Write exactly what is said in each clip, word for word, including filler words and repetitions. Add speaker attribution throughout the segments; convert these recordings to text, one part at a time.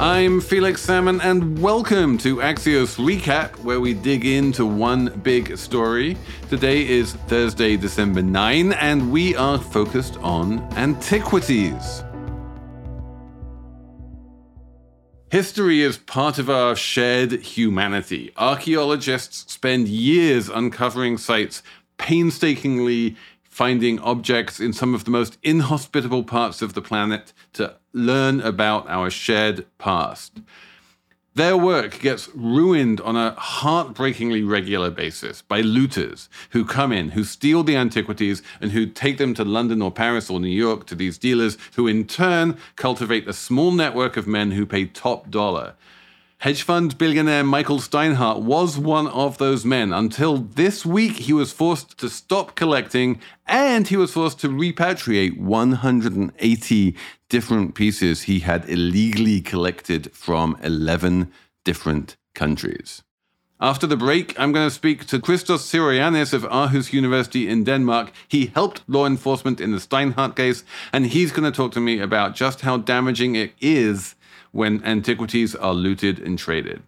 Speaker 1: I'm Felix Salmon, and welcome to Axios Recap, where we dig into one big story. Today is Thursday, December ninth, and we are focused on antiquities. History is part of our shared humanity. Archaeologists spend years uncovering sites, painstakingly finding objects in some of the most inhospitable parts of the planet to learn about our shared past. Their work gets ruined on a heartbreakingly regular basis by looters who come in, who steal the antiquities, and who take them to London or Paris or New York to these dealers, who in turn cultivate a small network of men who pay top dollar. Hedge fund billionaire Michael Steinhardt was one of those men. Until this week, he was forced to stop collecting, and he was forced to repatriate one hundred eighty different pieces he had illegally collected from eleven different countries. After the break, I'm going to speak to Christos Tsiroyannis of Aarhus University in Denmark. He helped law enforcement in the Steinhardt case, and he's going to talk to me about just how damaging it is when antiquities are looted and traded.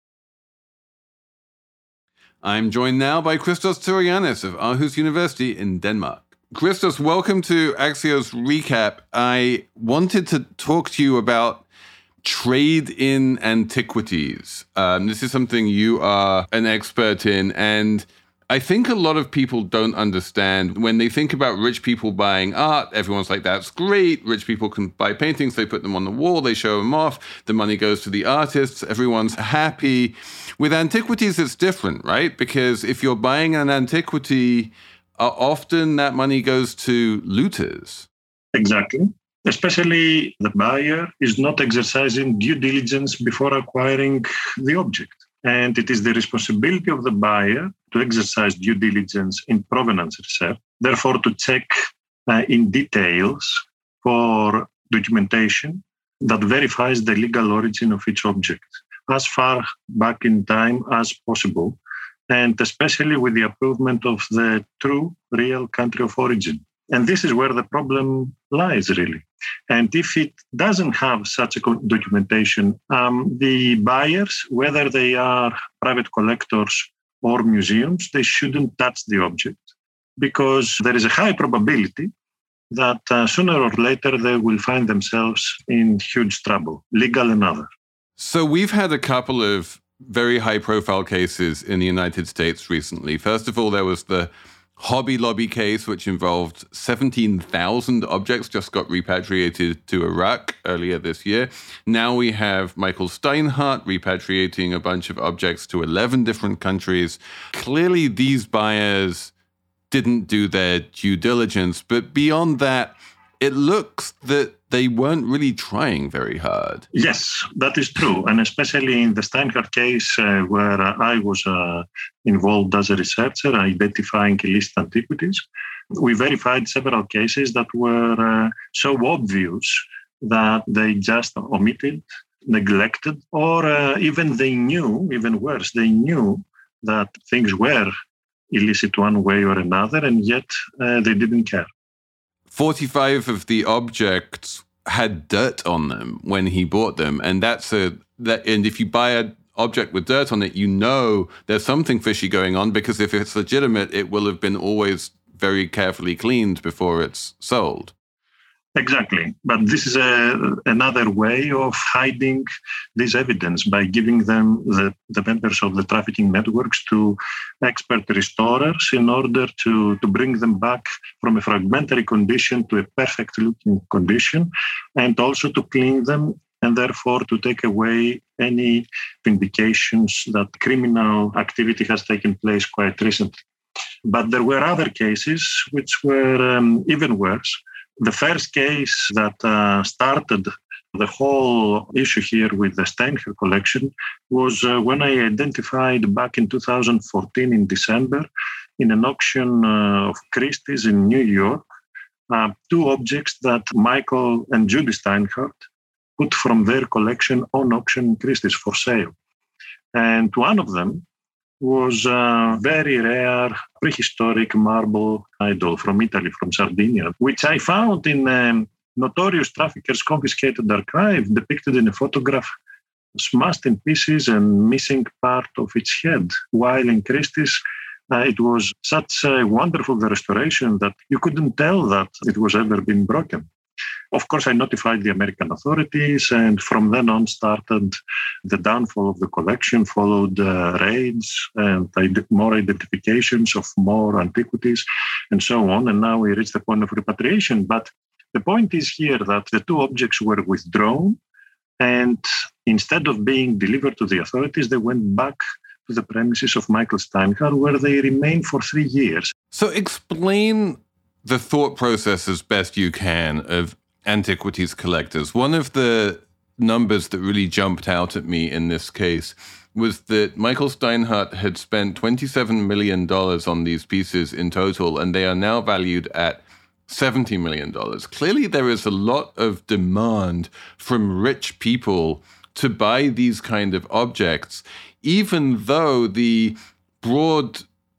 Speaker 1: I'm joined now by Christos Tsiroyannis of Aarhus University in Denmark. Christos, welcome to Axios Recap. I wanted to talk to you about trade in antiquities. Um, this is something you are an expert in, and I think a lot of people don't understand when they think about rich people buying art. Everyone's like, that's great. Rich people can buy paintings. They put them on the wall. They show them off. The money goes to the artists. Everyone's happy. With antiquities, it's different, right? Because if you're buying an antiquity, uh, often that money goes to looters.
Speaker 2: Exactly. Especially the buyer is not exercising due diligence before acquiring the object. And it is the responsibility of the buyer to exercise due diligence in provenance research, therefore to check uh, in details for documentation that verifies the legal origin of each object as far back in time as possible, and especially with the approval of the true, real country of origin. And this is where the problem lies, really. And if it doesn't have such a documentation, um, the buyers, whether they are private collectors or museums, they shouldn't touch the object because there is a high probability that uh, sooner or later they will find themselves in huge trouble, legal and other.
Speaker 1: So we've had a couple of very high-profile cases in the United States recently. First of all, there was the Hobby Lobby case, which involved seventeen thousand objects just got repatriated to Iraq earlier this year. Now we have Michael Steinhardt repatriating a bunch of objects to eleven different countries. Clearly, these buyers didn't do their due diligence. But beyond that, it looks that they weren't really trying very hard.
Speaker 2: Yes, that is true. And especially in the Steinhardt case, uh, where uh, I was uh, involved as a researcher identifying illicit antiquities, we verified several cases that were uh, so obvious that they just omitted, neglected, or uh, even they knew, even worse, they knew that things were illicit one way or another, and yet uh, they didn't care.
Speaker 1: forty-five of the objects had dirt on them when he bought them. And that's a that and if you buy an object with dirt on it, you know there's something fishy going on, because if it's legitimate, it will have been always very carefully cleaned before it's sold.
Speaker 2: Exactly. But this is a, another way of hiding this evidence by giving them, the, the members of the trafficking networks, to expert restorers in order to, to bring them back from a fragmentary condition to a perfect looking condition, and also to clean them and therefore to take away any indications that criminal activity has taken place quite recently. But there were other cases which were um, even worse. The first case that uh, started the whole issue here with the Steinhardt collection was uh, when I identified back in two thousand fourteen in December in an auction uh, of Christie's in New York, uh, two objects that Michael and Judy Steinhardt put from their collection on auction in Christie's for sale. And one of them was a very rare prehistoric marble idol from Italy, from Sardinia, which I found in um, notorious traffickers' confiscated archive depicted in a photograph smashed in pieces and missing part of its head, while in Christie's uh, it was such a wonderful restoration that you couldn't tell that it was ever been broken. Of course, I notified the American authorities, and from then on started the downfall of the collection, followed uh, raids and more identifications of more antiquities and so on. And now we reach the point of repatriation. But the point is here that the two objects were withdrawn, and instead of being delivered to the authorities, they went back to the premises of Michael Steinhardt, where they remained for three years.
Speaker 1: So explain the thought process as best you can of antiquities collectors. One of the numbers that really jumped out at me in this case was that Michael Steinhardt had spent twenty-seven million dollars on these pieces in total, and they are now valued at seventy million dollars. Clearly, there is a lot of demand from rich people to buy these kind of objects, even though the broad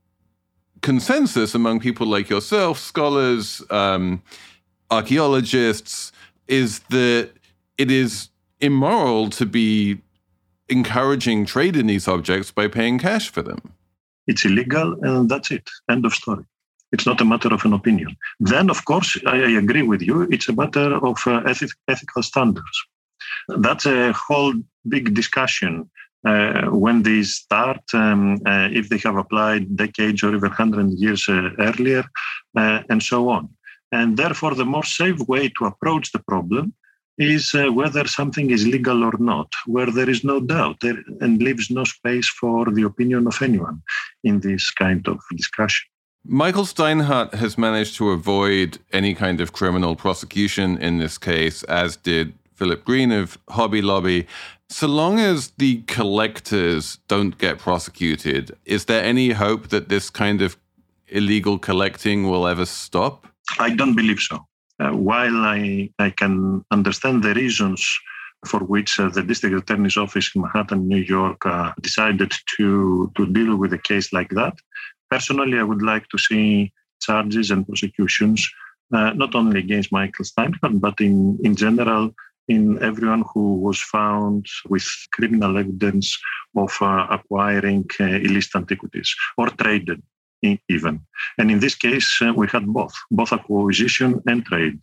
Speaker 1: consensus among people like yourself, scholars, um, archaeologists, is that it is immoral to be encouraging trade in these objects by paying cash for them.
Speaker 2: It's illegal, and that's it. End of story. It's not a matter of an opinion. Then, of course, I, I agree with you. It's a matter of uh, ethic, ethical standards. That's a whole big discussion. Uh, when these start, um, uh, if they have applied decades or even one hundred years uh, earlier, uh, and so on. And therefore, the more safe way to approach the problem is uh, whether something is legal or not, where there is no doubt there, and leaves no space for the opinion of anyone in this kind of discussion.
Speaker 1: Michael Steinhardt has managed to avoid any kind of criminal prosecution in this case, as did Philip Green of Hobby Lobby. So long as the collectors don't get prosecuted, is there any hope that this kind of illegal collecting will ever stop?
Speaker 2: I don't believe so. Uh, while I, I can understand the reasons for which uh, the District Attorney's Office in Manhattan, New York, uh, decided to, to deal with a case like that, personally, I would like to see charges and prosecutions, uh, not only against Michael Steinhardt, but in, in general, in everyone who was found with criminal evidence of uh, acquiring uh, illicit antiquities or traded in, even. And in this case, uh, we had both, both acquisition and trade.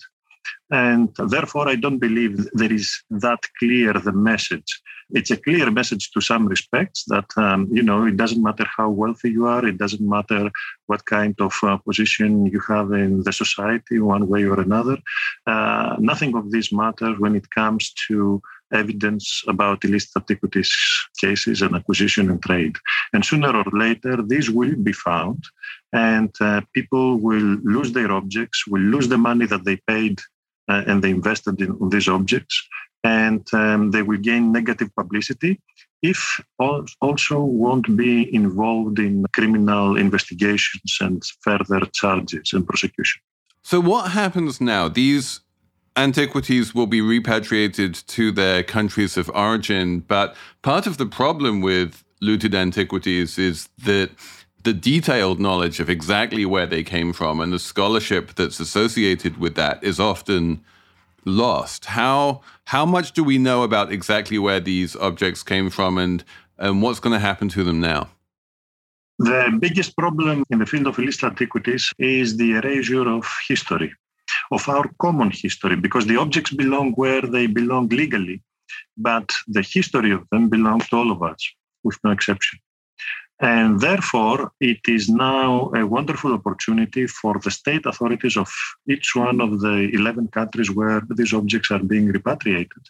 Speaker 2: And therefore, I don't believe there is that clear the message. It's a clear message to some respects that, um, you know, it doesn't matter how wealthy you are. It doesn't matter what kind of uh, position you have in the society, one way or another. Uh, nothing of this matters when it comes to evidence about illicit antiquities cases and acquisition and trade. And sooner or later, these will be found, and uh, people will lose their objects, will lose the money that they paid uh, and they invested in, in these objects, and um, they will gain negative publicity if also won't be involved in criminal investigations and further charges and prosecution.
Speaker 1: So what happens now? These antiquities will be repatriated to their countries of origin, but part of the problem with looted antiquities is that the detailed knowledge of exactly where they came from and the scholarship that's associated with that is often lost. How how much do we know about exactly where these objects came from, and, and what's going to happen to them now?
Speaker 2: The biggest problem in the field of illicit antiquities is the erasure of history, of our common history, because the objects belong where they belong legally, but the history of them belongs to all of us, with no exception. And therefore, it is now a wonderful opportunity for the state authorities of each one of the eleven countries where these objects are being repatriated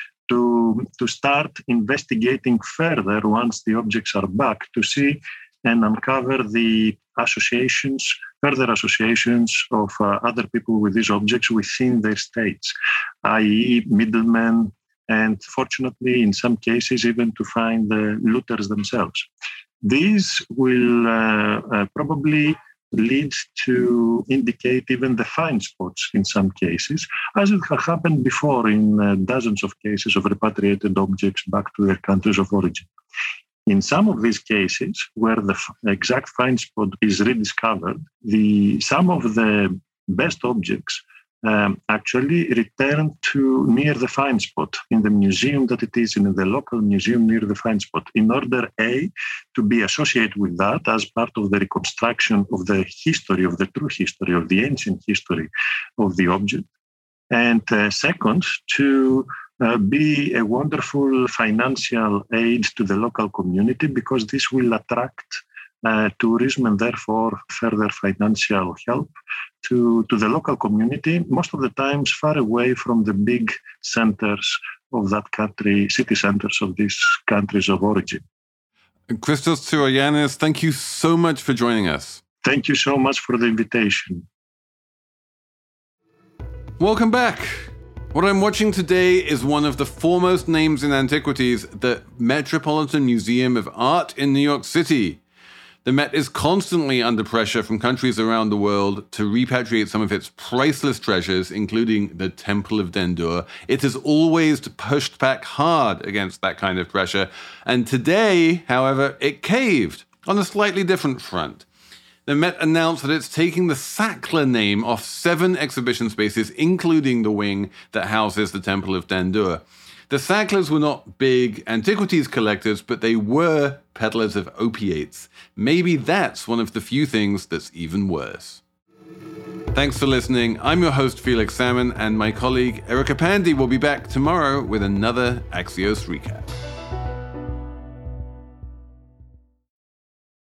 Speaker 2: to, to start investigating further once the objects are back, to see and uncover the associations, further associations of uh, other people with these objects within their states, that is middlemen, and fortunately, in some cases, even to find the looters themselves. These will uh, uh, probably lead to indicate even the find spots in some cases, as it has happened before in uh, dozens of cases of repatriated objects back to their countries of origin. In some of these cases, where the f- exact find spot is rediscovered, the some of the best objects um, actually return to near the find spot in the museum that it is in, the local museum near the find spot, in order, A, to be associated with that as part of the reconstruction of the history, of the true history, of the ancient history of the object. And uh, second, to uh, be a wonderful financial aid to the local community, because this will attract uh, tourism and therefore further financial help to, to the local community, most of the times far away from the big centers of that country, city centers of these countries of origin.
Speaker 1: Christos Tsirogiannis, thank you so much for joining us.
Speaker 2: Thank you so much for the invitation.
Speaker 1: Welcome back. What I'm watching today is one of the foremost names in antiquities, the Metropolitan Museum of Art in New York City. The Met is constantly under pressure from countries around the world to repatriate some of its priceless treasures, including the Temple of Dendur. It has always pushed back hard against that kind of pressure. And today, however, it caved on a slightly different front. The Met announced that it's taking the Sackler name off seven exhibition spaces, including the wing that houses the Temple of Dendur. The Sacklers were not big antiquities collectors, but they were peddlers of opiates. Maybe that's one of the few things that's even worse. Thanks for listening. I'm your host, Felix Salmon, and my colleague Erica Pandey will be back tomorrow with another Axios recap.